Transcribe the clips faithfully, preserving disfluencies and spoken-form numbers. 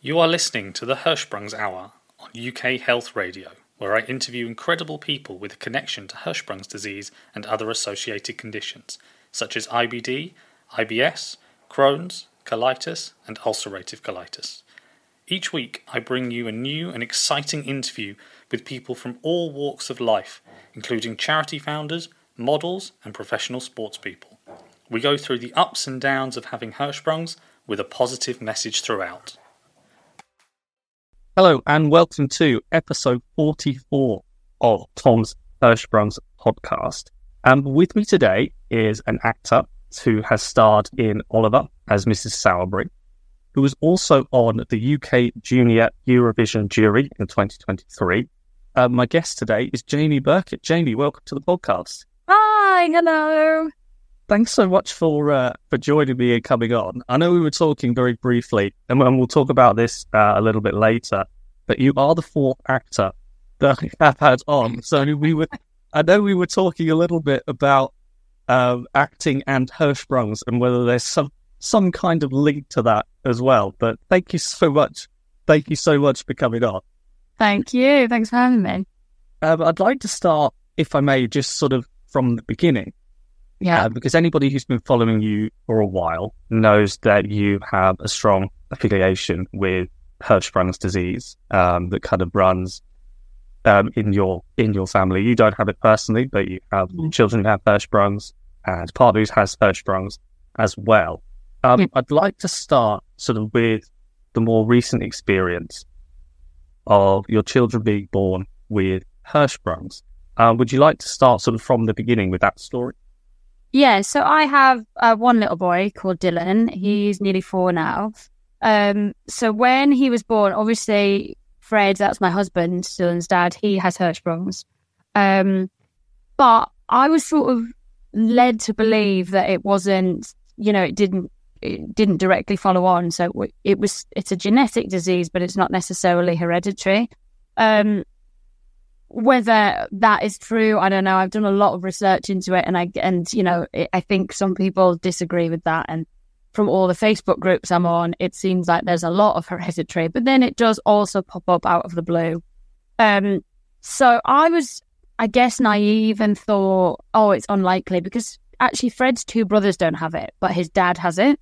You are listening to the Hirschsprung's Hour on U K Health Radio, where I interview incredible people with a connection to Hirschsprung's disease and other associated conditions, such as I B D, I B S, Crohn's, colitis, and ulcerative colitis. Each week, I bring you a new and exciting interview with people from all walks of life, including charity founders, models, and professional sports people. We go through the ups and downs of having Hirschsprung's with a positive message throughout. Hello and welcome to episode forty-four of Tom's Hirschsprung's podcast. And with me today is an actor who has starred in Oliver as Missus Sowerbury, who was also on the U K Junior Eurovision jury in twenty twenty-three. Uh, my guest today is Jamie Burkett. Jamie, welcome to the podcast. Hi, hello. Thanks so much for uh, for joining me and coming on. I know we were talking very briefly, and we'll talk about this uh, a little bit later, but you are the fourth actor that I have had on. So we were, I know we were talking a little bit about um, acting and Hirschsprung's and whether there's some, some kind of link to that as well. But thank you so much. Thank you so much for coming on. Thank you. Thanks for having me. Um, I'd like to start, if I may, just sort of from the beginning. Yeah. Uh, because anybody who's been following you for a while knows that you have a strong affiliation with Hirschsprung's disease um, that kind of runs um, in your in your family. You don't have it personally, but you have mm-hmm. children who have Hirschsprung's and partner who has Hirschsprung's as well. Um, yeah. I'd like to start sort of with the more recent experience of your children being born with Hirschsprung's. Um, would you like to start sort of from the beginning with that story? Yeah, so I have uh, one little boy called Dylan. He's nearly four now. Um, so when he was born, obviously, Fred, that's my husband, Dylan's dad, he has Hirschsprung's. Um, but I was sort of led to believe that it wasn't, you know, it didn't it didn't directly follow on. So it was, it's a genetic disease, but it's not necessarily hereditary. Um Whether that is true, I don't know. I've done a lot of research into it, and I and you know, it, I think some people disagree with that. And from all the Facebook groups I'm on, it seems like there's a lot of hereditary, but then it does also pop up out of the blue. Um, so I was, I guess, naive and thought, oh, it's unlikely because actually Fred's two brothers don't have it, but his dad has it.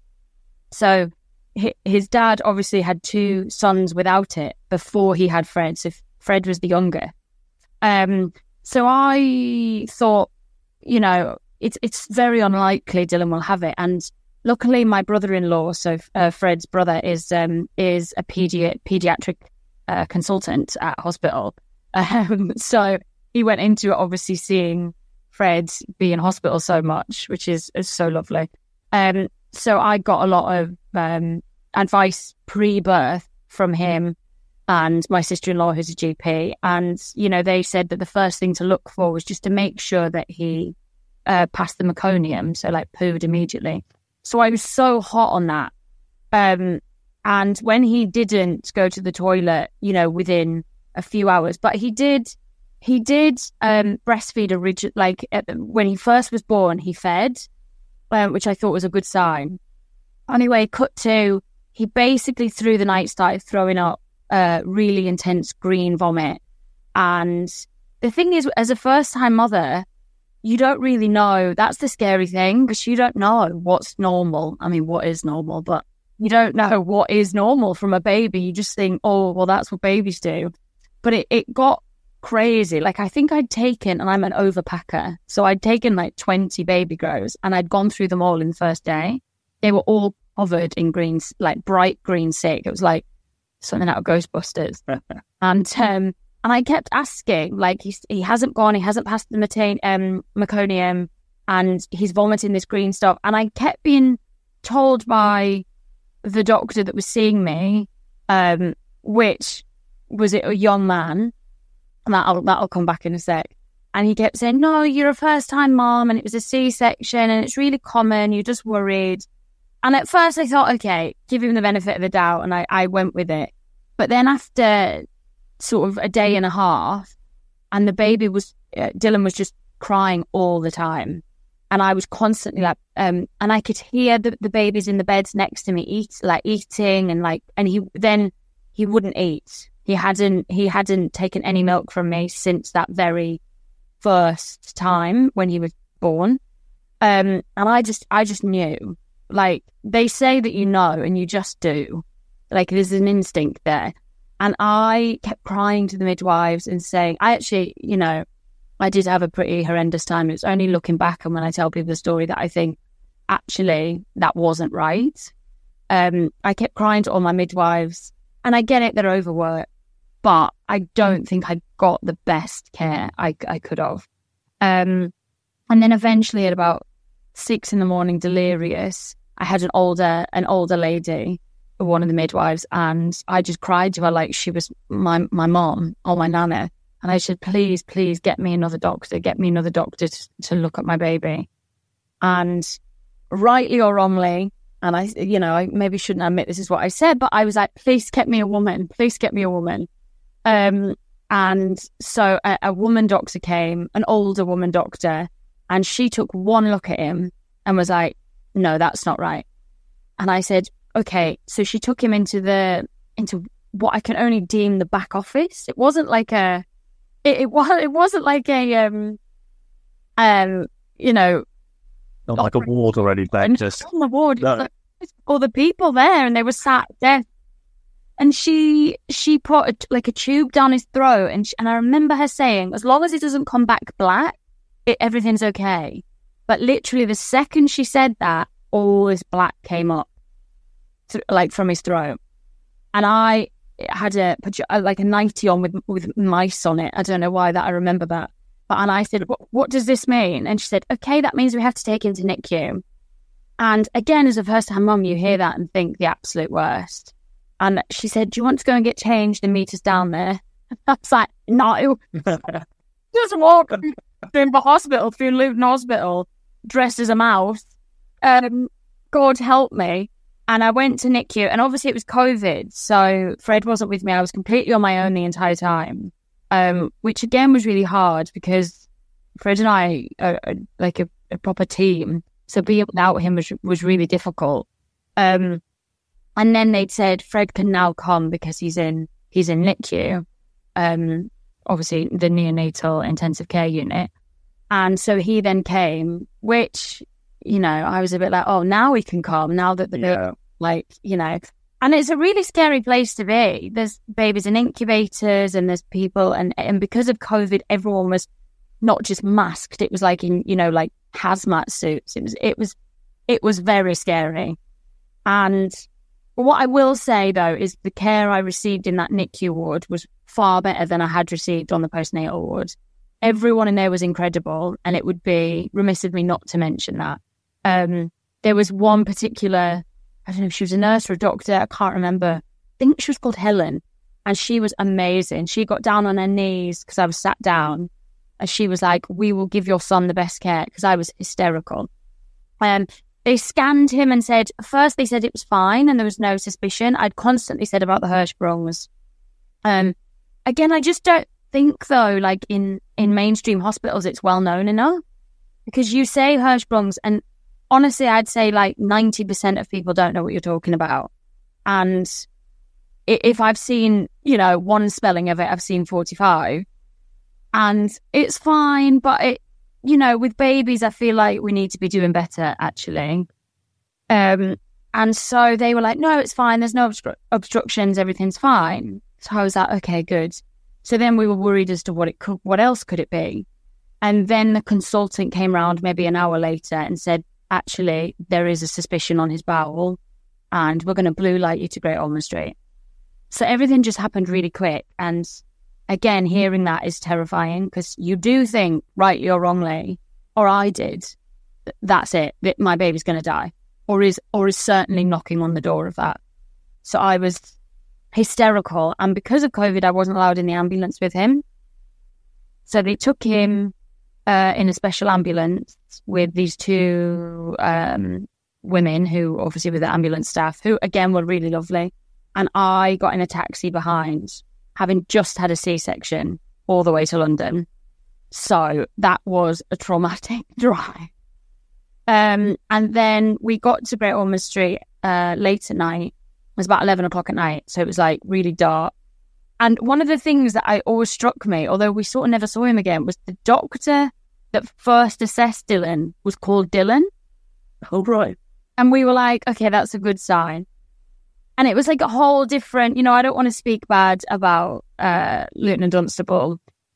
So his dad obviously had two sons without it before he had Fred. So Fred was the younger. Um, so I thought, you know, it's it's very unlikely Dylan will have it. And luckily, my brother-in-law, so uh, Fred's brother, is um, is a pedi- pediatric uh, consultant at hospital. Um, so he went into it, obviously seeing Fred be in hospital so much, which is, is so lovely. Um, so I got a lot of um, advice pre-birth from him and my sister-in-law, who's a G P. And, you know, they said that the first thing to look for was just to make sure that he uh, passed the meconium, so like pooed immediately. So I was so hot on that. Um, and when he didn't go to the toilet, you know, within a few hours, but he did, he did um, breastfeed origi- like uh, when he first was born, he fed, um, which I thought was a good sign. Anyway, cut to, he basically through the night started throwing up Uh, really intense green vomit. And the thing is, as a first-time mother, you don't really know. That's the scary thing, because you don't know what's normal. I mean, what is normal? But you don't know what is normal from a baby. You just think, oh, well, that's what babies do. But it, it got crazy. Like, I think I'd taken, and I'm an overpacker, so I'd taken like twenty baby grows, and I'd gone through them all in the first day. They were all covered in green, like bright green sick. It was like something out of Ghostbusters. and um, and I kept asking, like, he's, he hasn't gone, he hasn't passed the metain, um, meconium, and he's vomiting this green stuff. And I kept being told by the doctor that was seeing me, um, which was a young man, and that'll, that'll come back in a sec. And he kept saying, no, you're a first-time mom, and it was a C-section, and it's really common, you're just worried. And at first I thought, okay, give him the benefit of the doubt, and I, I went with it. But then after sort of a day and a half, and the baby was, uh, Dylan was just crying all the time. And I was constantly like, um, and I could hear the, the babies in the beds next to me eat, like eating and like, and he then he wouldn't eat. He hadn't he hadn't taken any milk from me since that very first time when he was born. Um, and I just I just knew. Like, they say that you know, and you just do. Like, there's an instinct there. And I kept crying to the midwives and saying, I actually, you know, I did have a pretty horrendous time. It's only looking back and when I tell people the story that I think, actually, that wasn't right. Um, I kept crying to all my midwives, and I get it, they're overworked, but I don't think I got the best care I, I could have. Um, and then eventually at about six in the morning, delirious, I had an older, an older lady, one of the midwives, and I just cried to her like she was my, my mom or my nana. And I said, please, please get me another doctor, get me another doctor to, to look at my baby. And rightly or wrongly, and I, you know, I maybe shouldn't admit this is what I said, but I was like, please get me a woman, please get me a woman. Um, and so a, a woman doctor came, an older woman doctor, and she took one look at him and was like, no, that's not right. And I said, okay. So she took him into the, into what I can only deem the back office. It wasn't like a, it, it was, it wasn't like a, um, um, you know, not like a ward or anything. Just on the ward, no. Like, all the people there, and they were sat there. And she, she put a, like a tube down his throat, and she, and I remember her saying, as long as it doesn't come back black, it, everything's okay. But literally, the second she said that, all this black came up, th- like from his throat, and I had a like a nightie on with with mice on it. I don't know why that I remember that. But and I said, what, what does this mean? And she said, okay, that means we have to take him to N I C U. And again, as a first-time mum, you hear that and think the absolute worst. And she said, do you want to go and get changed and meet us down there? I was like, no. Just walk through the hospital, through Luton Hospital, dressed as a mouse. Um, God help me. And I went to N I C U, and obviously it was COVID, so Fred wasn't with me. I was completely on my own the entire time, um, which again was really hard because Fred and I are, are like a, a proper team. So being without him was was really difficult. Um, and then they'd said Fred can now come because he's in he's in N I C U, um, obviously the neonatal intensive care unit. And so he then came, which, you know, I was a bit like, oh, now he can come, now that the yeah. like, you know. And it's a really scary place to be. There's babies in incubators, and there's people, and, and because of COVID, everyone was not just masked. It was like in, you know, like hazmat suits. It was, it was, it was very scary. And what I will say though is the care I received in that N I C U ward was far better than I had received on the postnatal ward. Everyone in there was incredible, and it would be remiss of me not to mention that. Um, there was one particular, I don't know if she was a nurse or a doctor, I can't remember. I think she was called Helen, and she was amazing. She got down on her knees because I was sat down, and she was like, we will give your son the best care, because I was hysterical. Um, they scanned him and said, first they said it was fine and there was no suspicion. I'd constantly said about the Hirschsprungs. Um, again, I just don't think though, like in, in mainstream hospitals, it's well known enough, because you say Hirschsprungs, and honestly, I'd say like ninety percent of people don't know what you're talking about. And if I've seen, you know, one spelling of it, I've seen forty-five. And it's fine, but it, you know, with babies, I feel like we need to be doing better, actually. Um, and so they were like, no, it's fine. There's no obstru- obstructions. Everything's fine. So I was like, okay, good. So then we were worried as to what it could, what else could it be? And then the consultant came round maybe an hour later and said, actually, there is a suspicion on his bowel, and we're going to blue light you to Great Ormond Street. So everything just happened really quick. And again, hearing that is terrifying, because you do think, rightly or wrongly, or I did, that's it, that my baby's going to die, or is or is certainly knocking on the door of that. So I was hysterical. And because of COVID, I wasn't allowed in the ambulance with him. So they took him uh, in a special ambulance with these two um, women who obviously were the ambulance staff, who again were really lovely. And I got in a taxi behind, having just had a C-section, all the way to London. So that was a traumatic drive. Um, and then we got to Great Ormond Street uh, late at night, was about eleven o'clock at night. So it was like really dark. And one of the things that I always struck me, although we sort of never saw him again, was the doctor that first assessed Dylan was called Dylan. Oh, right. And we were like, okay, that's a good sign. And it was like a whole different, you know, I don't want to speak bad about uh, Lieutenant Dunstable,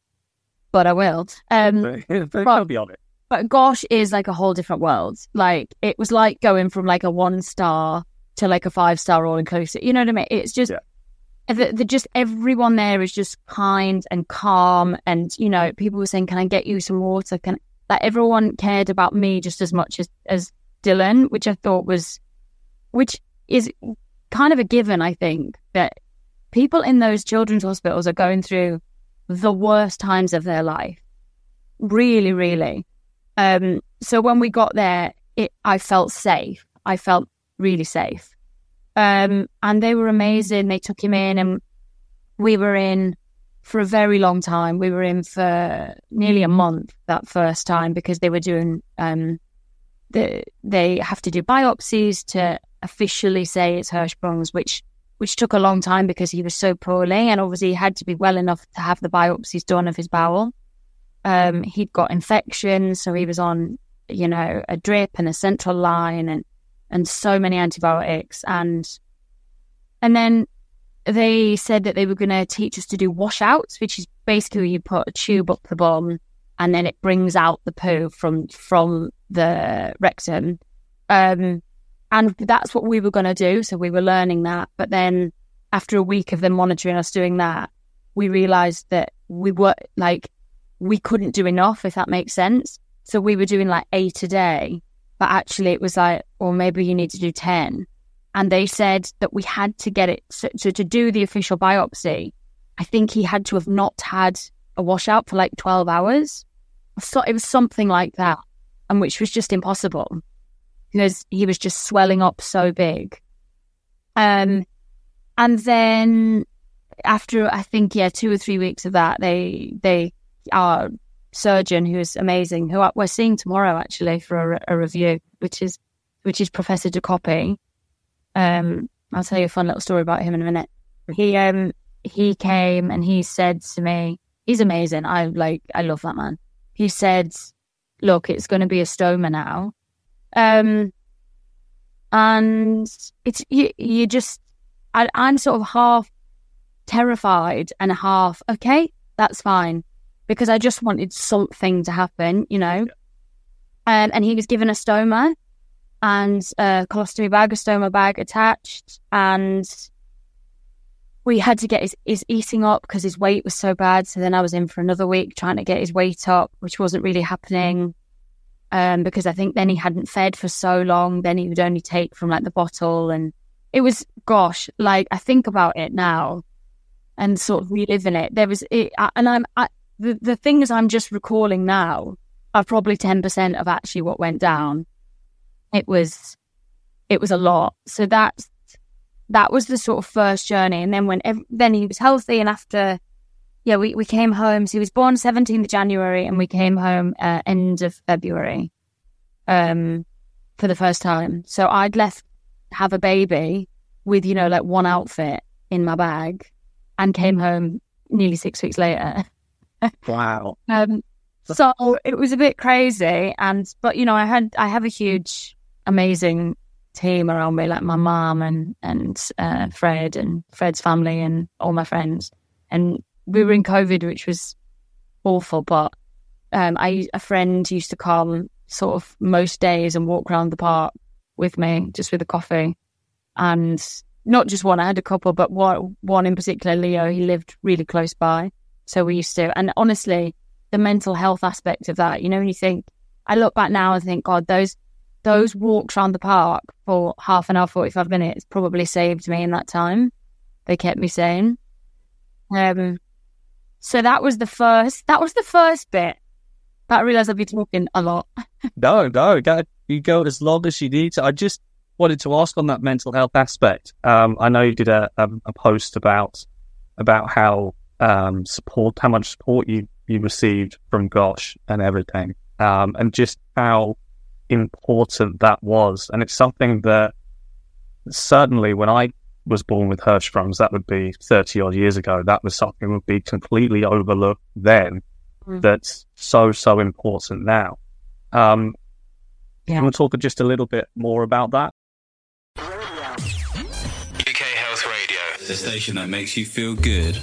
but I will. Um, Very, very but, be on it. but Gosh is like a whole different world. Like, it was like going from like a one star to like a five star all inclusive. You know what I mean? It's just, yeah. the, the, just everyone there is just kind and calm. And, you know, people were saying, can I get you some water? Can Like, everyone cared about me just as much as, as Dylan, which I thought was, which is kind of a given, I think, that people in those children's hospitals are going through the worst times of their life. Really, really. Um, so when we got there, it, I felt safe. I felt really safe. Um, and they were amazing. They took him in and we were in for a very long time. We were in for nearly a month that first time because they were doing, um, the, they have to do biopsies to officially say it's Hirschsprung's, which which took a long time because he was so poorly, and obviously he had to be well enough to have the biopsies done of his bowel. Um, he'd got infections, so he was on, you know, a drip and a central line and and so many antibiotics. And and then they said that they were going to teach us to do washouts, which is basically you put a tube up the bum and then it brings out the poo from from the rectum. Um, and that's what we were going to do. So we were learning that. But then after a week of them monitoring us doing that, we realized that we were like, we couldn't do enough, if that makes sense. So we were doing like eight a day, but actually it was like, or maybe you need to do ten. And they said that we had to get it. So, so to do the official biopsy, I think he had to have not had a washout for like twelve hours. So it was something like that, and which was just impossible because he was just swelling up so big. Um, and then after, I think, yeah, two or three weeks of that, they, they, our surgeon, who is amazing, who we're seeing tomorrow actually for a, a review, which is, which is Professor Jacopi. Um, I'll tell you a fun little story about him in a minute. He, um, he came and he said to me, he's amazing. I like, I love that man. He said, look, it's going to be a stoma now. Um, and it's, you, you just, I, I'm sort of half terrified and half, okay, that's fine. Because I just wanted something to happen, you know. Um, and he was given a stoma and a colostomy bag, a stoma bag attached. And we had to get his, his eating up because his weight was so bad. So then I was in for another week trying to get his weight up, which wasn't really happening. Um, because I think then he hadn't fed for so long. Then he would only take from like the bottle. And it was, gosh, like I think about it now and sort of reliving it. There was, it, and I'm, I, the, the things I'm just recalling now are probably ten percent of actually what went down. It was, it was a lot. So that's, that was the sort of first journey. And then when, ev- then he was healthy, and after, yeah, we, we came home. So he was born seventeenth of January and we came home uh, end of February um, for the first time. So I'd left have a baby with, you know, like one outfit in my bag and came home nearly six weeks later. Wow. um, so it was a bit crazy. And, but, you know, I had, I have a huge, amazing team around me, like my mom and, and uh, Fred and Fred's family and all my friends. And we were in COVID, which was awful, but um, I a friend used to come sort of most days and walk around the park with me, just with a coffee. And not just one, I had a couple, but one, one in particular, Leo, he lived really close by. So we used to, and honestly, the mental health aspect of that, you know, when you think, I look back now and think, God, those those walks around the park for half an hour, forty-five minutes probably saved me in that time. They kept me sane. Um, so that was the first, that was the first bit. But I realised I'd be talking a lot. No, no, go, you go as long as you need to. I just wanted to ask on that mental health aspect. Um, I know you did a, a, a post about about how um, support, how much support you, you received from Gosh and everything, um, and just how important that was. And it's something that certainly when I was born with Hirschsprung's, that would be thirty odd years ago, that was something that would be completely overlooked then. Mm. That's so, so important now. Um, yeah. You want to talk just a little bit more about that? U K Health Radio, the station that makes you feel good.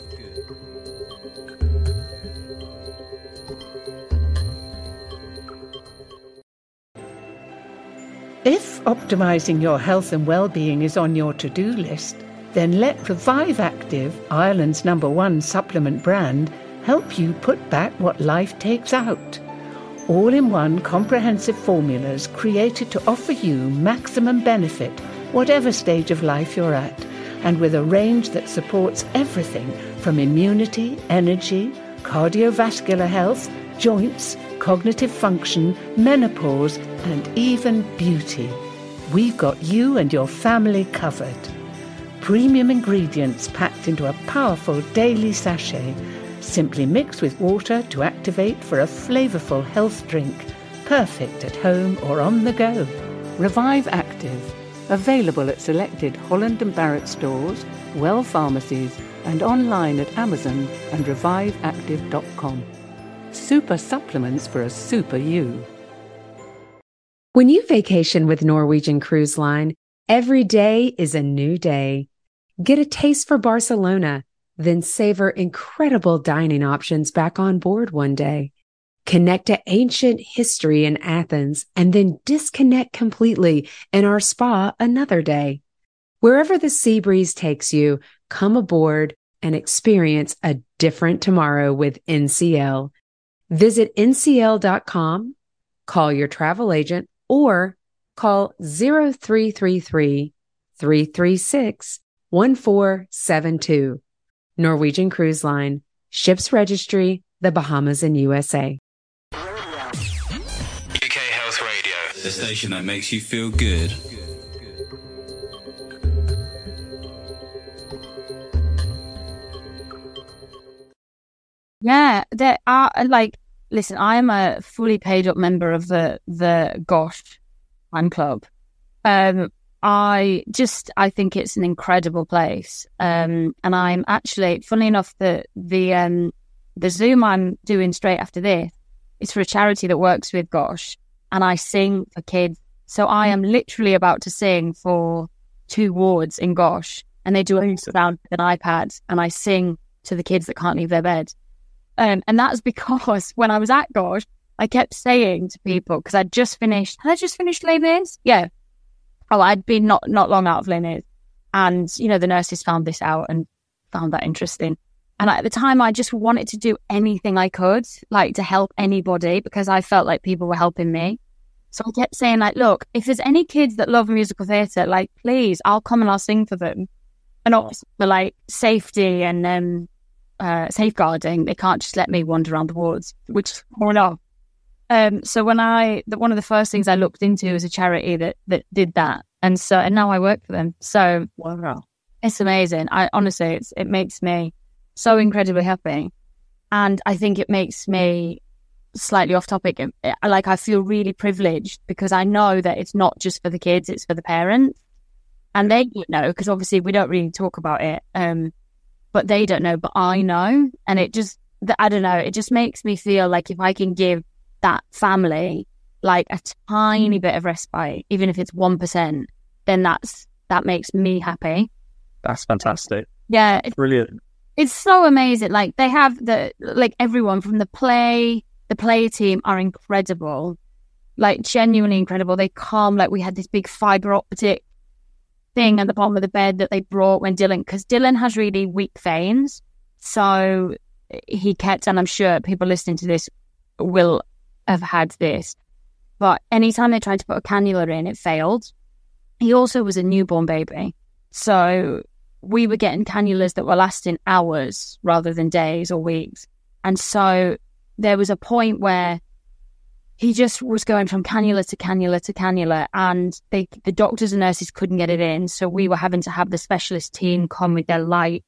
If optimising your health and well-being is on your to-do list, then let Revive Active, Ireland's number one supplement brand, help you put back what life takes out. All-in-one comprehensive formulas created to offer you maximum benefit, whatever stage of life you're at, and with a range that supports everything from immunity, energy, cardiovascular health, joints, cognitive function, menopause, and even beauty. We've got you and your family covered. Premium ingredients packed into a powerful daily sachet, simply mix with water to activate for a flavourful health drink, perfect at home or on the go. Revive Active, available at selected Holland and Barrett stores, Well pharmacies, and online at Amazon and revive active dot com. Super supplements for a super you. When you vacation with Norwegian Cruise Line, every day is a new day. Get a taste for Barcelona, then savor incredible dining options back on board one day. Connect to ancient history in Athens, and then disconnect completely in our spa another day. Wherever the sea breeze takes you, come aboard and experience a different tomorrow with N C L. Visit N C L dot com, call your travel agent, or call zero three three three, three three six, one four seven two. Norwegian Cruise Line, Ships Registry, the Bahamas and U S A. U K Health Radio, the station that makes you feel good. Yeah, there are, like, listen, I am a fully paid up member of the the Gosh fan club. Um, I just, I think it's an incredible place. Um, and I'm actually, funnily enough, the the um the Zoom I'm doing straight after this is for a charity that works with Gosh, and I sing for kids. So I am literally about to sing for two wards in Gosh, and they do a sound with an iPad, and I sing to the kids that can't leave their bed. Um, and that's because when I was at Gosh, I kept saying to people, because I'd just finished, had I just finished Les Mis? Yeah. Oh, I'd been not, not long out of Les Mis. And, you know, the nurses found this out and found that interesting. And at the time, I just wanted to do anything I could, like to help anybody, because I felt like people were helping me. So I kept saying, like, look, if there's any kids that love musical theatre, like, please, I'll come and I'll sing for them. And obviously, for, like, safety and um, uh, safeguarding, they can't just let me wander around the wards, which is more enough. Um, so when I, the, one of the first things I looked into was a charity that, that did that. And so, and now I work for them. So wow, it's amazing. I honestly, it's, it makes me so incredibly happy. And I think it makes me slightly off topic. Like, I feel really privileged because I know that it's not just for the kids, it's for the parents. And they don't know, because obviously we don't really talk about it. Um, but they don't know, but I know. And it just, I don't know, it just makes me feel like if I can give that family like a tiny bit of respite, even if it's one percent, then that's that makes me happy. That's fantastic. Yeah, it's brilliant. It's so amazing. Like, they have the like everyone from the play, the play team are incredible, like genuinely incredible. They come, like, we had this big fiber optic thing at the bottom of the bed that they brought when Dylan, because Dylan has really weak veins, so he kept, and I'm sure people listening to this will have had this, but anytime they tried to put a cannula in, it failed. He also was a newborn baby, so we were getting cannulas that were lasting hours rather than days or weeks. And so there was a point where he just was going from cannula to cannula to cannula, and they, the doctors and nurses couldn't get it in, so we were having to have the specialist team come with their light.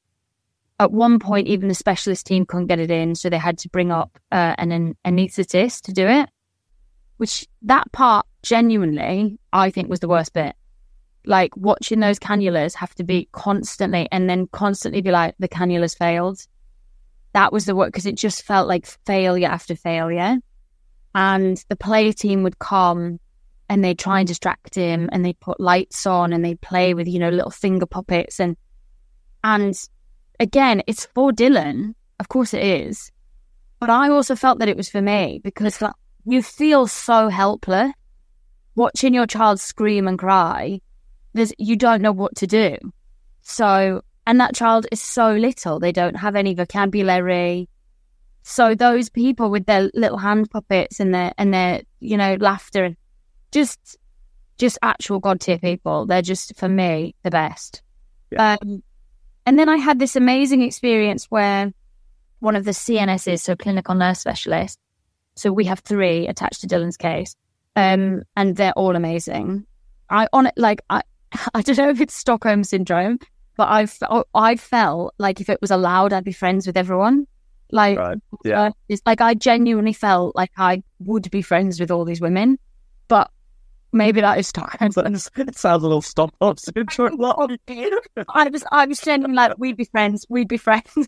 At one point, even the specialist team couldn't get it in, so they had to bring up uh, an, an anaesthetist to do it, which that part, genuinely, I think was the worst bit. like watching those cannulas have to be constantly and then constantly be like, the cannula's failed. That was the work, because it just felt like failure after failure. And the play team would come and they'd try and distract him, and they'd put lights on and they'd play with, you know, little finger puppets. And, and again, it's for Dylan. Of course it is. But I also felt that it was for me, because like, you feel so helpless watching your child scream and cry. There's, you don't know what to do. So, and that child is so little. They don't have any vocabulary. So those people with their little hand puppets and their, and their, you know, laughter, just, just actual God tier people. They're just, for me, the best. Yeah. Um, and then I had this amazing experience where one of the C N Ss, so clinical nurse specialists, so we have three attached to Dylan's case, um, and they're all amazing. I on it like I, I don't know if it's Stockholm syndrome, but I I felt like if it was allowed, I'd be friends with everyone. Like, right. yeah, uh, it's like I genuinely felt like I would be friends with all these women, but maybe that is time. It sounds a little Stockholm syndrome. I was I was genuinely like, we'd be friends, we'd be friends.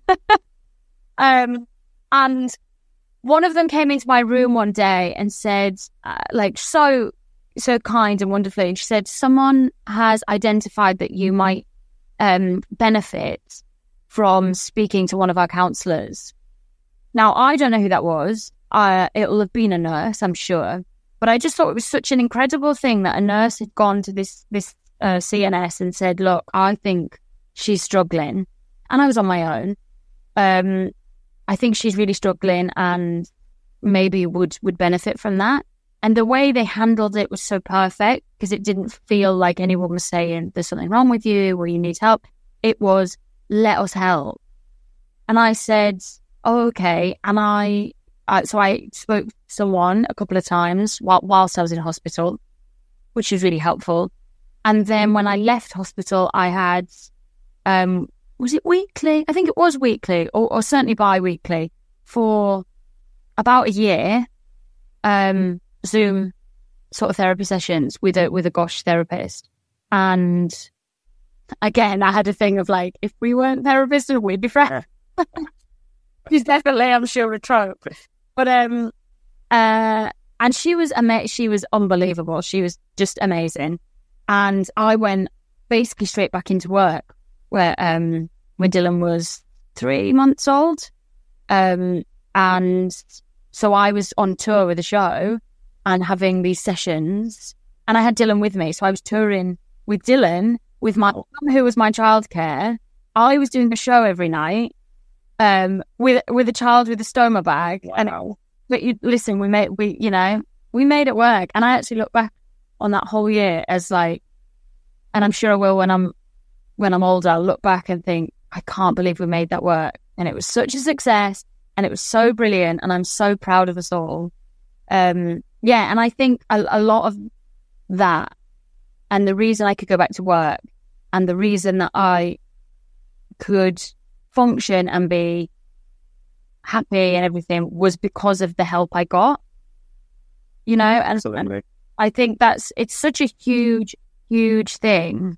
um, and one of them came into my room one day and said, uh, like, so, so kind and wonderfully, and she said, someone has identified that you might um, benefit from speaking to one of our counsellors. Now, I don't know who that was. Uh, it will have been a nurse, I'm sure. But I just thought it was such an incredible thing that a nurse had gone to this, this uh, C N S and said, look, I think she's struggling. And I was on my own. Um, I think she's really struggling and maybe would, would benefit from that. And the way they handled it was so perfect, because it didn't feel like anyone was saying there's something wrong with you or you need help. It was, let us help. And I said, oh, okay. And I, I so I spoke to someone a couple of times while, whilst I was in hospital, which was really helpful. And then when I left hospital, I had, um, was it weekly? I think it was weekly, or, or certainly bi-weekly, for about a year, um, Zoom sort of therapy sessions with a with a GOSH therapist. And again, I had a thing of like, if we weren't therapists, we'd be friends. She's definitely, I'm sure, a trope. But um, uh, and she was ama- she was unbelievable. She was just amazing. And I went basically straight back into work, where um, when Dylan was three months old, um, and so I was on tour with the show and having these sessions, and I had Dylan with me, so I was touring with Dylan with my mum, who was my childcare. I was doing a show every night, um, with with a child with a stoma bag. Wow. And but you listen, we made we you know we made it work, and I actually look back on that whole year as like, and I'm sure I will when I'm when I'm older, I'll look back and think, I can't believe we made that work, and it was such a success, and it was so brilliant, and I'm so proud of us all. Um, yeah, and I think a, a lot of that, and the reason I could go back to work, and the reason that I could function and be happy and everything, was because of the help I got. You know, and, and I think that's it's such a huge, huge thing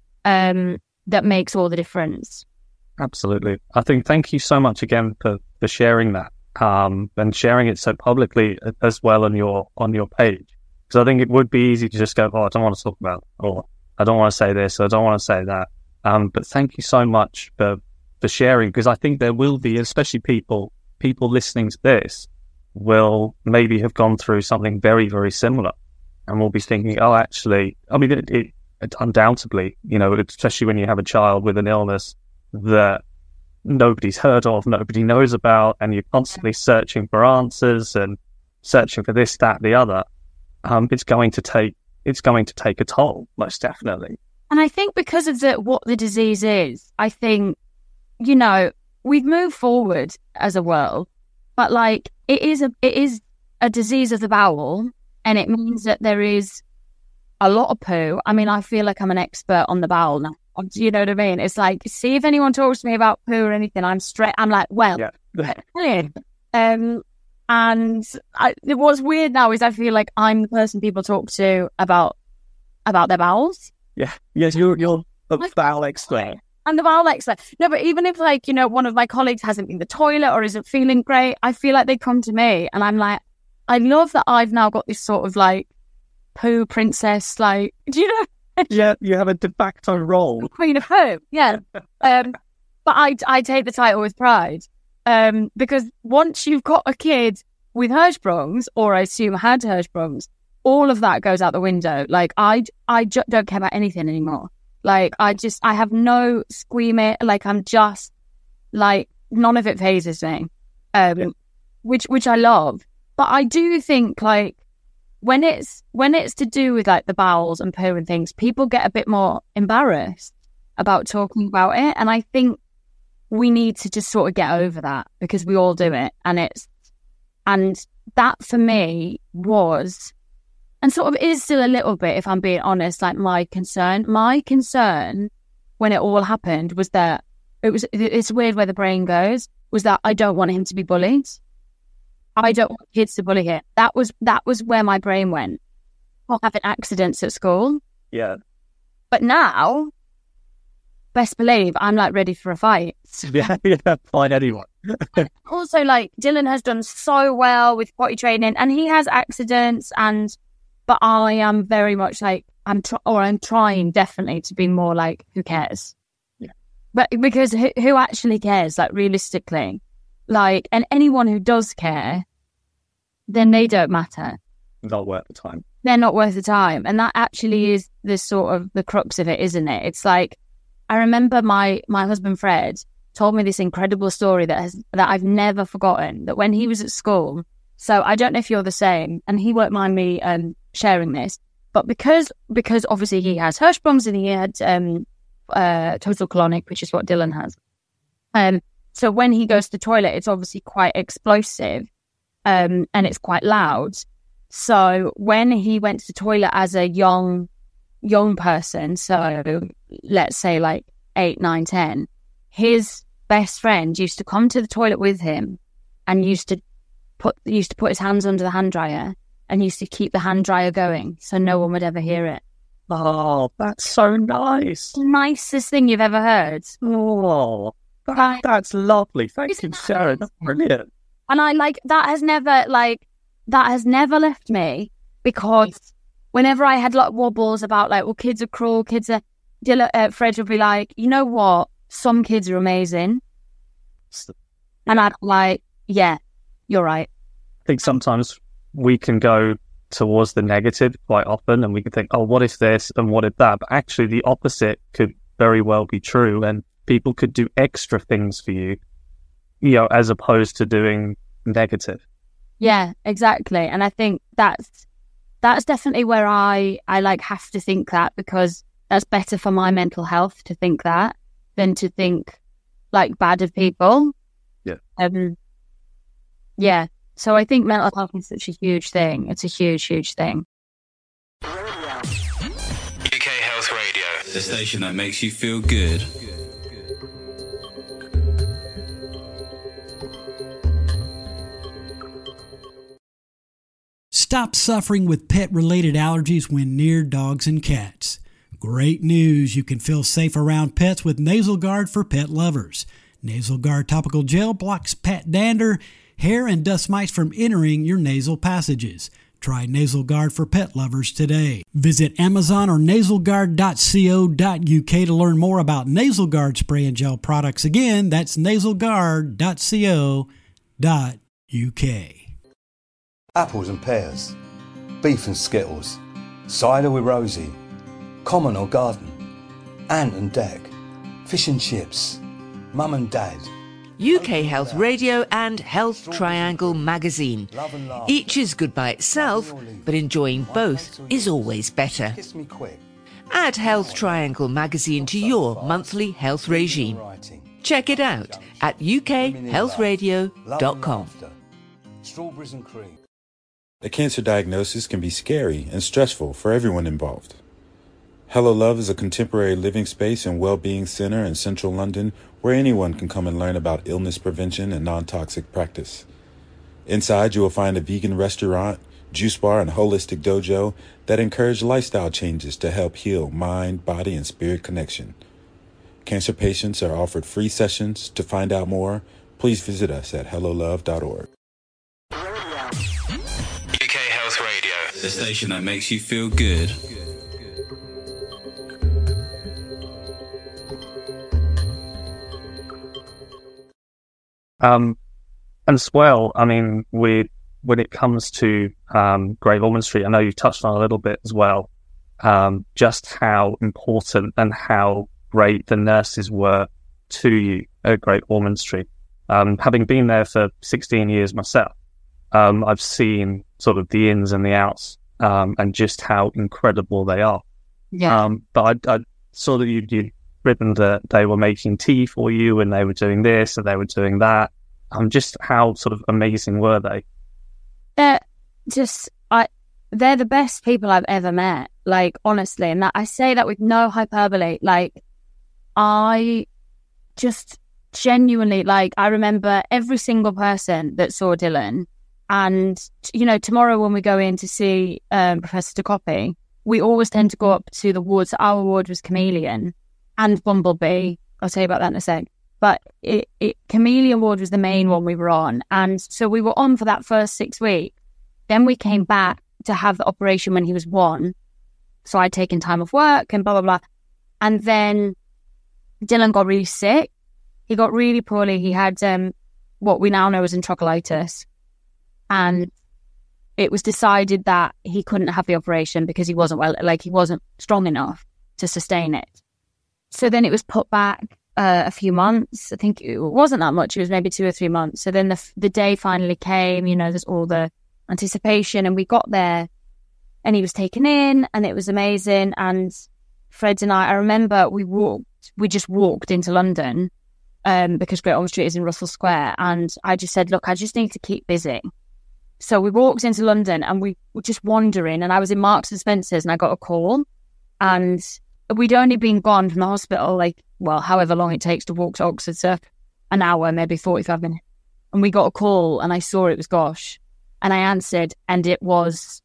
um, that makes all the difference. Absolutely. I think thank you so much again for, for sharing that um, and sharing it so publicly as well on your on your page. Because I think it would be easy to just go, oh, I don't want to talk about it, or I don't want to say this, or I don't want to say that. Um, but thank you so much for, for sharing, because I think there will be, especially people people listening to this, will maybe have gone through something very, very similar, and will be thinking, oh, actually, I mean, it, it, it undoubtedly, you know, especially when you have a child with an illness that nobody's heard of, nobody knows about, and you're constantly searching for answers and searching for this, that, the other. Um, it's going to take it's going to take a toll, most definitely. And I think because of the what the disease is, I think, you know, we've moved forward as a world, but like it is a it is a disease of the bowel, and it means that there is a lot of poo. I mean, I feel like I'm an expert on the bowel now. Do you know what I mean? It's like, see if anyone talks to me about poo or anything, I'm straight. I'm like, well, yeah. um, and I, what's weird now is I feel like I'm the person people talk to about about their bowels. Yeah, yes, you're you're a bowel expert. And the bowel expert. No, but even if like, you know, one of my colleagues hasn't been in the toilet or isn't feeling great, I feel like they come to me and I'm like, I love that I've now got this sort of like poo princess, like, do you know? Yeah, you have a de facto role. Queen of poo, yeah. um, but I, I take the title with pride um, because once you've got a kid with Hirschsprungs, or I assume had Hirschsprungs, all of that goes out the window. Like, I, I ju- don't care about anything anymore. Like, I just, I have no squeamish, like, I'm just, like, none of it phases me, um, yeah. which, which I love. But I do think, like, when it's, when it's to do with, like, the bowels and poo and things, people get a bit more embarrassed about talking about it. And I think we need to just sort of get over that, because we all do it. And it's, and that for me was, and sort of is still a little bit, if I'm being honest, like my concern. My concern when it all happened was that it was, it's weird where the brain goes, was that I don't want him to be bullied. I don't want kids to bully him. That was, that was where my brain went. Or having accidents at school. Yeah. But now, best believe, I'm like ready for a fight. Yeah, yeah, fight anyone. Also, like, Dylan has done so well with potty training, and he has accidents, and but I am very much like, I'm tr- or I'm trying definitely to be more like, who cares? Yeah. But because who, who actually cares? Like, realistically, like, and anyone who does care, then they don't matter. Not worth the time. They're not worth the time, and that actually is the sort of the crux of it, isn't it? It's like, I remember my my husband Fred told me this incredible story that has that I've never forgotten. That when he was at school, so I don't know if you're the same, and he won't mind me um, sharing this, but because because obviously he has Hirschsprungs and he had um, uh, total colonic, which is what Dylan has. Um, so when he goes to the toilet, it's obviously quite explosive, um, and it's quite loud. So when he went to the toilet as a young young person, so let's say like eight, nine, ten, his best friend used to come to the toilet with him and used to put used to put his hands under the hand dryer and used to keep the hand dryer going so no one would ever hear it. Oh, that's so nice. The nicest thing you've ever heard. Oh, that, that's lovely. Thank you, Sarah. That's brilliant. And I like, that has never, like, that has never left me, because whenever I had like wobbles about like, well, kids are cruel, kids are, Dylan, uh, Fred would be like, you know what? Some kids are amazing. And I'd be like, yeah, you're right. I think sometimes we can go towards the negative quite often, and we can think, oh, what if this and what if that? But actually the opposite could very well be true, and people could do extra things for you, you know, as opposed to doing negative. Yeah, exactly. And I think that's, that's definitely where I, I like have to think that, because that's better for my mental health to think that than to think like bad of people. Yeah. Um, yeah. So I think mental health is such a huge thing. It's a huge, huge thing. U K Health Radio, the station that makes you feel good. Stop suffering with pet-related allergies when near dogs and cats. Great news! You can feel safe around pets with Nasal Guard for pet lovers. Nasal Guard topical gel blocks pet dander, hair, and dust mites from entering your nasal passages. Try Nasal Guard for pet lovers today. Visit Amazon or nasal guard dot co dot u k to learn more about Nasal Guard spray and gel products. Again, that's nasal guard dot co dot u k. Apples and pears, beef and skittles, cider with Rosie, common or garden, ant and deck, fish and chips, mum and dad. U K Health Radio and Health Triangle magazine. Each is good by itself, but enjoying both is always better. Add Health Triangle magazine to your monthly health regime. Check it out at u k health radio dot com. Strawberries and cream. A cancer diagnosis can be scary and stressful for everyone involved. Hello Love is a contemporary living space and well-being center in central London where anyone can come and learn about illness prevention and non-toxic practice. Inside, you will find a vegan restaurant, Juice Bar and Holistic Dojo that encourage lifestyle changes to help heal mind, body, and spirit connection. Cancer patients are offered free sessions. To find out more, please visit us at hello love dot org. U K Health Radio, the station that makes you feel good. Um, and as well, I mean, with when it comes to um, Great Ormond Street, I know you touched on a little bit as well, um, just how important and how great the nurses were to you at Great Ormond Street. Um, having been there for sixteen years myself, um, I've seen sort of the ins and the outs, um, and just how incredible they are. Yeah. Um, but I, I saw that you, you'd written that they were making tea for you and they were doing this and they were doing that. Um, just how sort of amazing were they? They're just, I, they're the best people I've ever met. Like, honestly, and that, I say that with no hyperbole. Like, I just genuinely, like, I remember every single person that saw Dylan. And, you know, tomorrow when we go in to see um, Professor DeCoppy, we always tend to go up to the wards. Our ward was Chameleon and Bumblebee. I'll tell you about that in a sec. But it, it, Chameleon ward was the main one we were on. And so we were on for that first six weeks. Then we came back to have the operation when he was one. So I'd taken time off work and blah, blah, blah. And then Dylan got really sick. He got really poorly. He had um, what we now know as enterocolitis. And it was decided that he couldn't have the operation because he wasn't well, like he wasn't strong enough to sustain it. So then it was put back uh, a few months. I think it wasn't that much. It was maybe two or three months. So then the the day finally came, you know, there's all the anticipation, and we got there and he was taken in and it was amazing. And Fred and I, I remember we walked, we just walked into London um, because Great Ormond Street is in Russell Square. And I just said, look, I just need to keep busy. So we walked into London and we were just wandering, and I was in Marks and Spencer's and I got a call, and we'd only been gone from the hospital, like, well, however long it takes to walk to Oxford, so an hour, maybe forty-five minutes. And we got a call and I saw it was Gosh, and I answered, and it was,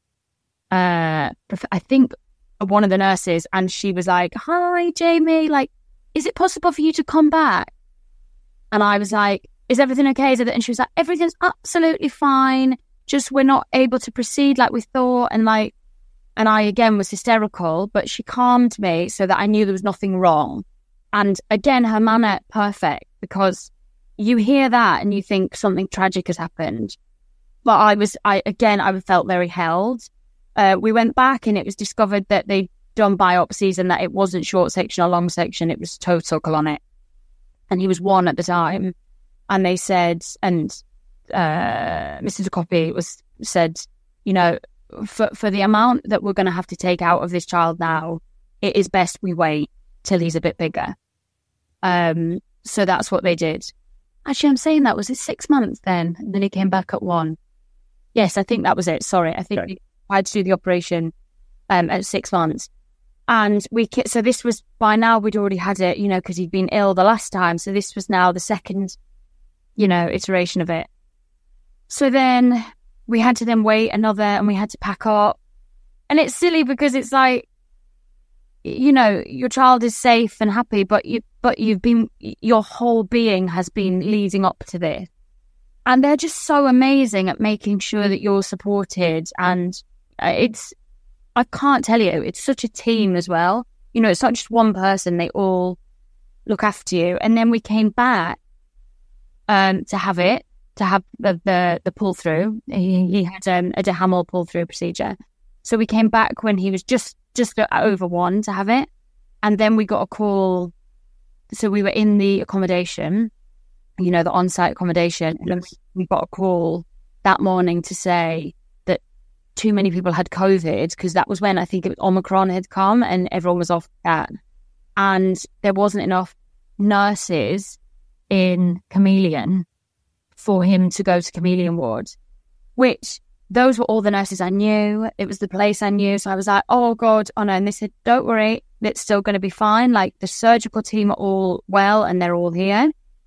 uh, I think one of the nurses, and she was like, hi, Jamie, like, is it possible for you to come back? And I was like, is everything okay? Is it? And she was like, everything's absolutely fine. Just we're not able to proceed like we thought. And like, and I again was hysterical, but she calmed me so that I knew there was nothing wrong. And again, her manner perfect, because you hear that and you think something tragic has happened. But I was, I again, I felt very held. Uh, we went back and it was discovered that they'd done biopsies and that it wasn't short section or long section, it was total colonic. And he was one at the time. And they said, and uh, Mister DeCoppy was said, you know, for for the amount that we're going to have to take out of this child now, it is best we wait till he's a bit bigger. Um, so that's what they did. Actually, I'm saying that was it six months then, and then he came back at one. Yes, I think that was it. Sorry, I think okay. I had to do the operation um, at six months. And we, so this was, by now we'd already had it, you know, because he'd been ill the last time. So this was now the second, you know, iteration of it. So then we had to then wait another, and we had to pack up. And it's silly because it's like, you know, your child is safe and happy, but you, but you've been, your whole being has been leading up to this. And they're just so amazing at making sure that you're supported. And it's, I can't tell you, it's such a team as well. You know, it's not just one person, they all look after you. And then we came back um, to have it, to have the the, the pull through. He, he had um, a de Hamel pull through procedure. So we came back when he was just, just over one to have it. And then we got a call. So we were in the accommodation, you know, the on-site accommodation. And then we got a call that morning to say that too many people had COVID, because that was when I think it was Omicron had come and everyone was off that. And there wasn't enough nurses in Chameleon for him to go to Chameleon ward, which those were all the nurses I knew. It was the place I knew. So I was like, oh God, oh no. And they said, don't worry, it's still going to be fine. Like, the surgical team are all well and they're all here.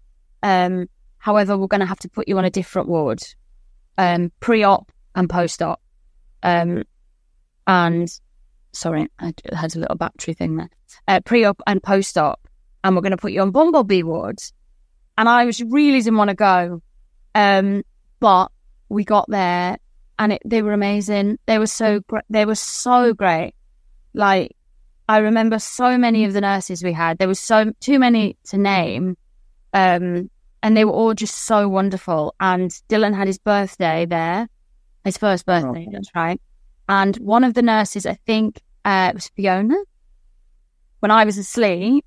Um, however, we're going to have to put you on a different ward, um, pre-op and post-op. Um, and sorry, I had a little battery thing there. Uh, pre-op and post-op, and we're going to put you on Bumblebee wards. And I was really didn't want to go, um, but we got there, and it, they were amazing. They were so gr- they were so great. Like, I remember so many of the nurses we had. There was so too many to name, um, and they were all just so wonderful. And Dylan had his birthday there, his first birthday. Oh. That's right. And one of the nurses, I think, uh, it was Fiona. When I was asleep,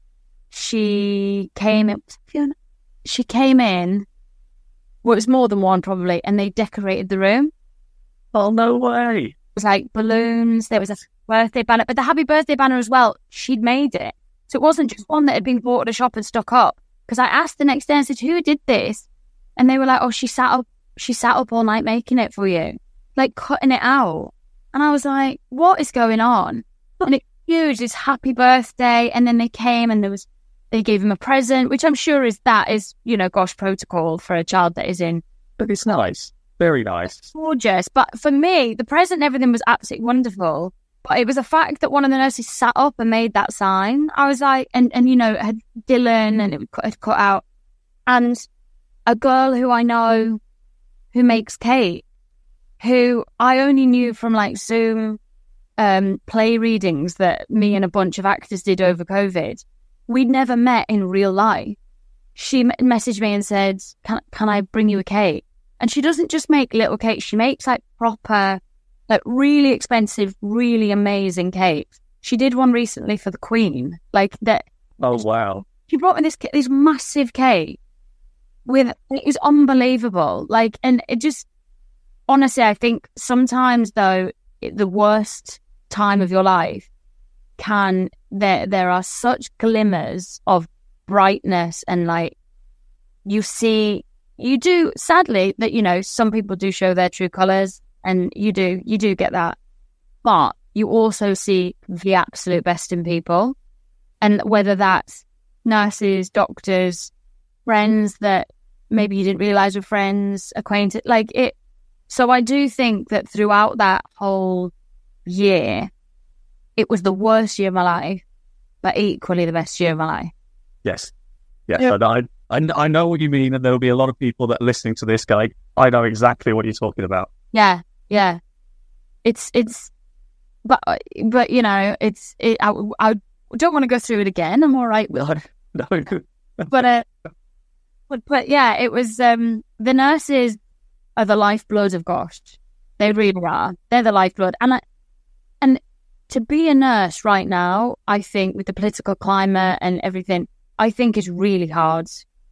she came in. Fiona. She came in. Well, it was more than one probably, and they decorated the room. Oh, no way! It was like balloons. There was a birthday banner, but the happy birthday banner as well. She'd made it, so it wasn't just one that had been bought at a shop and stuck up. Because I asked the next day, I said, "Who did this?" And they were like, "Oh, she sat up. She sat up all night making it for you, like cutting it out." And I was like, "What is going on?" And it was huge. This happy birthday, and then they came and there was. They gave him a present, which I'm sure is that is, you know, gosh, protocol for a child that is in. But it's nice. Very nice. It's gorgeous. But for me, the present and everything was absolutely wonderful. But it was a fact that one of the nurses sat up and made that sign. I was like, and, and you know, it had Dylan and it had cut out. And a girl who I know who makes cake, who I only knew from like Zoom um, play readings that me and a bunch of actors did over COVID. We'd never met in real life. She messaged me and said, can, can I bring you a cake? And she doesn't just make little cakes. She makes like proper, like really expensive, really amazing cakes. She did one recently for the Queen. Like that. Oh, wow. She brought me this this massive cake with, it was unbelievable. Like, and it just, honestly, I think sometimes though, it, the worst time of your life can, there there are such glimmers of brightness and like you see you do sadly that, you know, some people do show their true colours and you do you do get that, but you also see the absolute best in people, and whether that's nurses, doctors, friends that maybe you didn't realise were friends, acquainted, like it. So I do think that throughout that whole year it was the worst year of my life, but equally the best year of my life. Yes. Yes. Yeah. I, I, I know what you mean, and there will be a lot of people that are listening to this guy. I know exactly what you're talking about. Yeah. Yeah. It's, it's, but, but you know, it's, it, I, I don't want to go through it again. I'm all right with it. No. no. But, uh, but, but yeah, it was, um, the nurses are the lifeblood of Gosh. They really are. They're the lifeblood. And I, and, to be a nurse right now, I think with the political climate and everything, I think is really hard.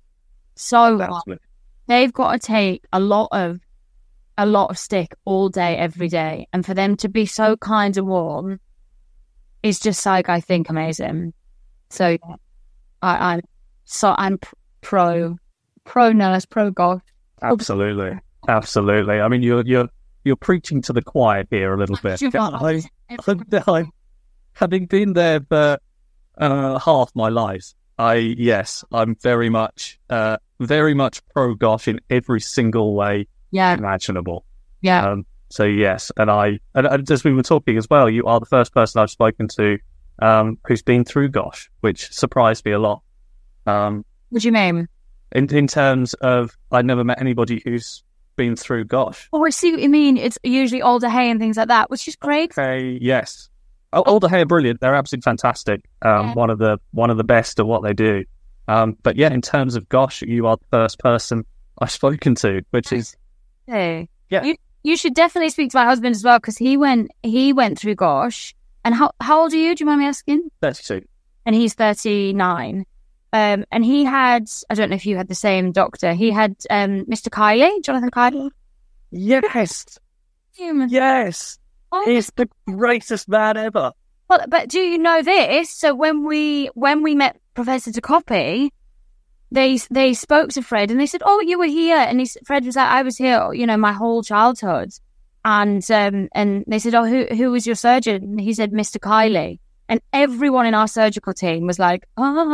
So hard. They've got to take a lot of a lot of stick all day, every day. And for them to be so kind and warm is just like, I think, amazing. So I, I'm so I'm pro pro nurse, pro Gosh. Absolutely. Absolutely. I mean you're you're you're preaching to the choir here a little bit. I, I, having been there for uh, half my life, I yes, I'm very much, uh, very much pro Gosh in every single way yeah. imaginable. Yeah. Um, so yes, and I, and, and as we were talking as well, you are the first person I've spoken to um, who's been through Gosh, which surprised me a lot. Um, what do you mean? In in terms of, I never met anybody who's been through Gosh. Oh, I see what you mean. It's usually Alder Hey and things like that, which is great. Okay, yes. Oh, Alder Hey are brilliant. They're absolutely fantastic. Um, yeah. One of the one of the best at what they do. Um, but yeah, in terms of Gosh, you are the first person I've spoken to, which is hey, yeah. You you should definitely speak to my husband as well, because he went he went through Gosh. And how how old are you? Do you mind me asking? thirty-two. And he's thirty-nine. Um, and he had, I don't know if you had the same doctor, he had um, Mister Kiley, Jonathan Kiley. Yes. Human. Yes. Oh. He's the greatest man ever. Well, but do you know this? So when we when we met Professor Ducopy, they they spoke to Fred and they said, "Oh, you were here," and he, Fred was like, "I was here, you know, my whole childhood." And um, and they said, "Oh, who who was your surgeon?" And he said, "Mister Kiley." And everyone in our surgical team was like,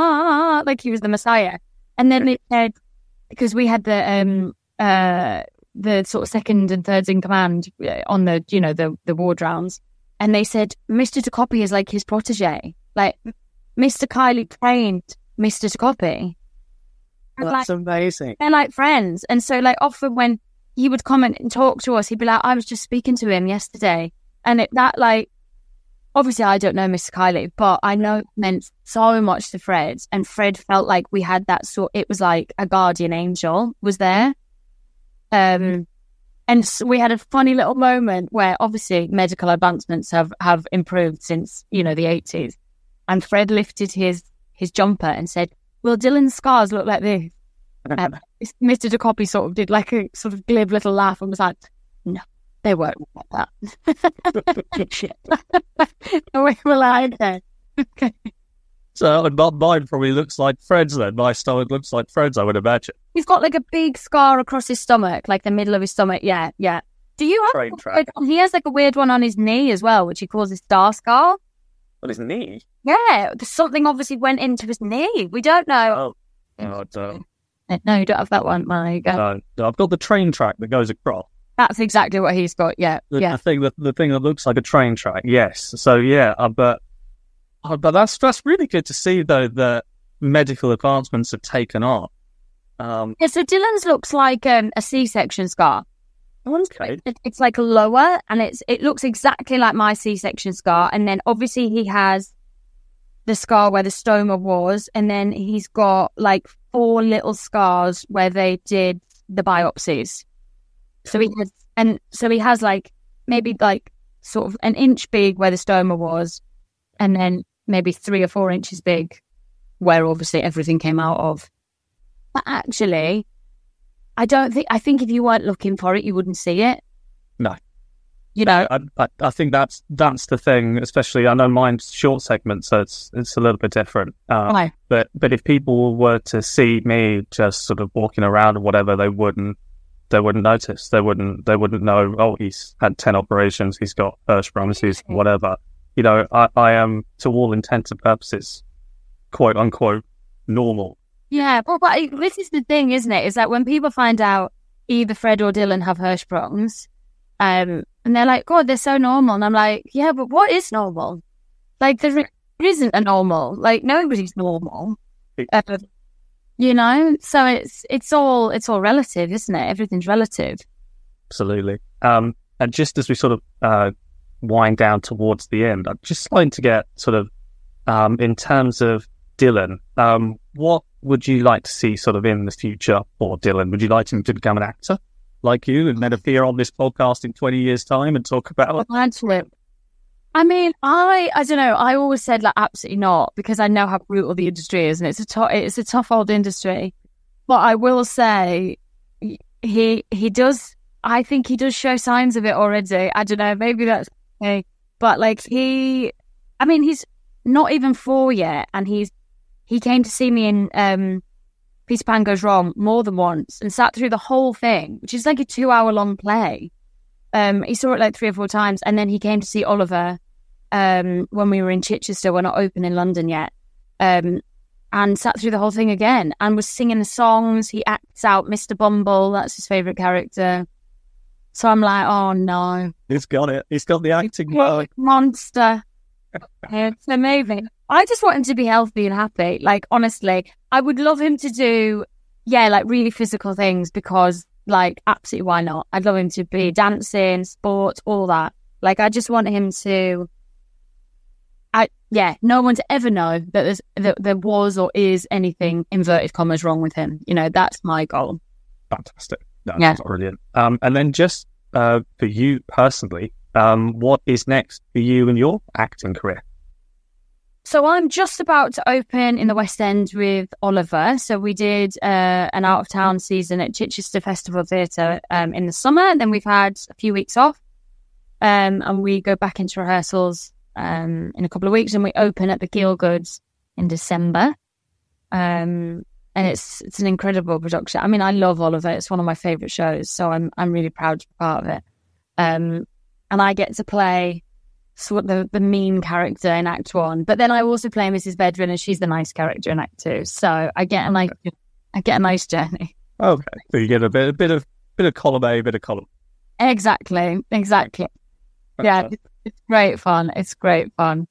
ah, like he was the Messiah. And then they said, because we had the um uh the sort of second and thirds in command on the, you know, the, the ward rounds. And they said, Mister Tokopi is like his protege. Like, Mister Kiley trained Mister Tokopi. That's like, amazing. They're like friends. And so, like, often when he would come and talk to us, he'd be like, I was just speaking to him yesterday. And it, that, like, obviously I don't know Mister Kiley, but I know it meant so much to Fred. And Fred felt like we had that sort, it was like a guardian angel was there. Um, and so we had a funny little moment where obviously medical advancements have, have improved since, you know, the eighties. And Fred lifted his, his jumper and said, will Dylan's scars look like this? Um, Mister Tokopi sort of did like a sort of glib little laugh and was like, no, they won't look like that. And we were like, okay. okay. So mine probably looks like Fred's then. My stomach looks like Fred's, I would imagine. He's got like a big scar across his stomach, like the middle of his stomach. Yeah, yeah. Do you have Train track. He has like a weird one on his knee as well, which he calls his star scar. On his knee? Yeah, something obviously went into his knee. We don't know. Oh, oh I don't. No, you don't have that one, Mike. No, no, I've got the train track that goes across. That's exactly what he's got. Yeah, The, yeah. the thing that the thing that looks like a train track. Yes. So yeah, uh, but uh, but that's that's really good to see though that medical advancements have taken on. Um, yeah. So Dylan's looks like um, a C-section scar. Okay. It, it's like lower, and it's it looks exactly like my C-section scar. And then obviously he has the scar where the stoma was, and then he's got like four little scars where they did the biopsies. So he has, and so he has like maybe like sort of an inch big where the stoma was, and then maybe three or four inches big where obviously everything came out of. But actually, I don't think, I think if you weren't looking for it, you wouldn't see it. No. You know? I, I, I think that's that's the thing, especially, I know mine's short segment, so it's it's a little bit different. Uh, Right. But but if people were to see me just sort of walking around or whatever, they wouldn't they wouldn't notice. They wouldn't they wouldn't know, oh, he's had ten operations, he's got Hirschsprung's, he's whatever. You know, I, I am, to all intents and purposes, quote unquote, normal. Yeah, but, but this is the thing, isn't it? Is that when people find out either Fred or Dylan have Hirschsprung's, um, and they're like, God, they're so normal. And I'm like, yeah, but what is normal? Like, there isn't a normal. Like, nobody's normal. Uh, you know? So it's it's all it's all relative, isn't it? Everything's relative. Absolutely. Um, and just as we sort of uh, wind down towards the end, I'm just going to get sort of, um, in terms of Dylan, um, what would you like to see sort of in the future for Dylan? Would you like him to become an actor like you and then appear on this podcast in twenty years' time and talk about it? I mean, I I don't know. I always said like absolutely not, because I know how brutal the industry is, and it's a tough it's a tough old industry. But I will say, he he does. I think he does show signs of it already. I don't know. Maybe that's okay, but like he, I mean, he's not even four yet, and he's he came to see me in um, Peter Pan Goes Wrong more than once and sat through the whole thing, which is like a two-hour-long play. Um, he saw it like three or four times, and then he came to see Oliver um, when we were in Chichester. We're not open in London yet, um, and sat through the whole thing again and was singing the songs. He acts out Mister Bumble. That's his favourite character. So I'm like, oh no. He's got it. He's got the acting bug. Monster. It's amazing. I just want him to be healthy and happy. Like, honestly, I would love him to do, yeah, like really physical things, because, like, absolutely, why not? I'd love him to be dancing, sports, all that. Like, I just want him to, I yeah, no one to ever know that there's that there was or is anything, inverted commas, wrong with him. You know, that's my goal. Fantastic. That's Yeah. brilliant. Um, and then just uh, for you personally, um, what is next for you and your acting career? So I'm just about to open in the West End with Oliver. So we did uh, an out-of-town season at Chichester Festival Theatre um, in the summer. Then we've had a few weeks off, um, and we go back into rehearsals um, in a couple of weeks, and we open at the Gielguds in December. Um, and it's it's an incredible production. I mean, I love Oliver. It's one of my favourite shows, so I'm I'm really proud to be part of it. Um, and I get to play sort of the, the mean character in Act One, but then I also play Missus Bedrin, and she's the nice character in Act Two. So I get a nice, I get a nice journey. Okay, so you get a bit, a bit of bit of column A, bit of column. Exactly, exactly. Yeah, it's, it's great fun. It's great fun.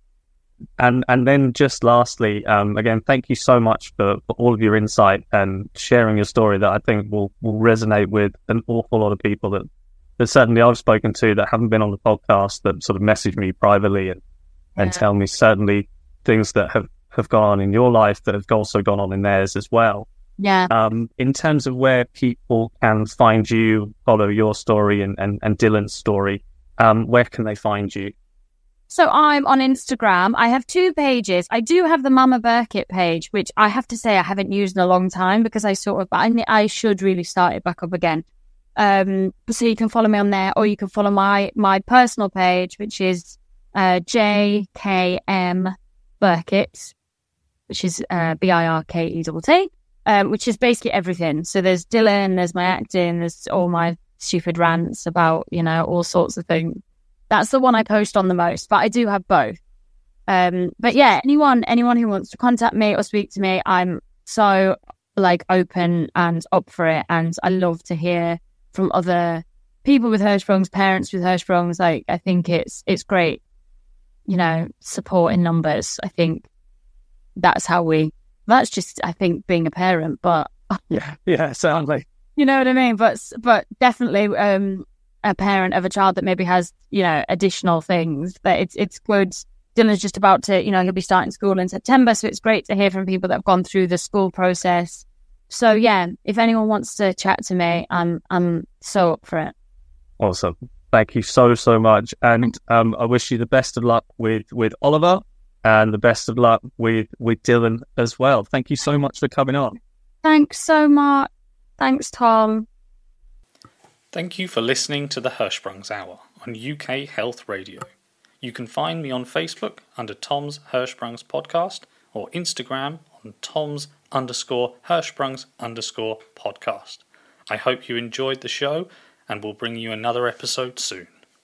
And and then just lastly, um, again, thank you so much for, for all of your insight and sharing your story that I think will, will resonate with an awful lot of people that, that certainly I've spoken to that haven't been on the podcast, that sort of message me privately and, yeah. and tell me certainly things that have, have gone on in your life that have also gone on in theirs as well. Yeah. Um, in terms of where people can find you, follow your story and, and, and Dylan's story, um, where can they find you? So I'm on Instagram. I have two pages. I do have the Mama Burkitt page, which I have to say I haven't used in a long time because I sort of, I, I should really start it back up again. Um, so you can follow me on there, or you can follow my, my personal page, which is uh, J K M Burkitt, which is uh, B I R K E T T, um, which is basically everything. So there's Dylan, there's my acting, there's all my stupid rants about, you know, all sorts of things. That's the one I post on the most, but I do have both. Um, but yeah, anyone anyone who wants to contact me or speak to me, I'm so like open and up for it. And I love to hear from other people with Hirschsprungs, parents with Hirschsprungs. Like, I think it's it's great, you know, support in numbers. I think that's how we, that's just, I think, being a parent, but yeah, yeah, certainly. You know what I mean? But, but definitely, um, a parent of a child that maybe has, you know, additional things, that it's it's good. Dylan's just about to, you know, he'll be starting school in September, so it's great to hear from people that have gone through the school process. So yeah, if anyone wants to chat to me, I'm I'm so up for it. Awesome. Thank you so so much, and um, I wish you the best of luck with with Oliver, and the best of luck with with Dylan as well. Thank you so much for coming on. Thanks so much. Thanks, Tom. Thank you for listening to the Hirschsprungs Hour on U K Health Radio. You can find me on Facebook under Tom's Hirschsprungs Podcast, or Instagram on Tom's underscore Hirschsprungs underscore podcast. I hope you enjoyed the show, and we'll bring you another episode soon.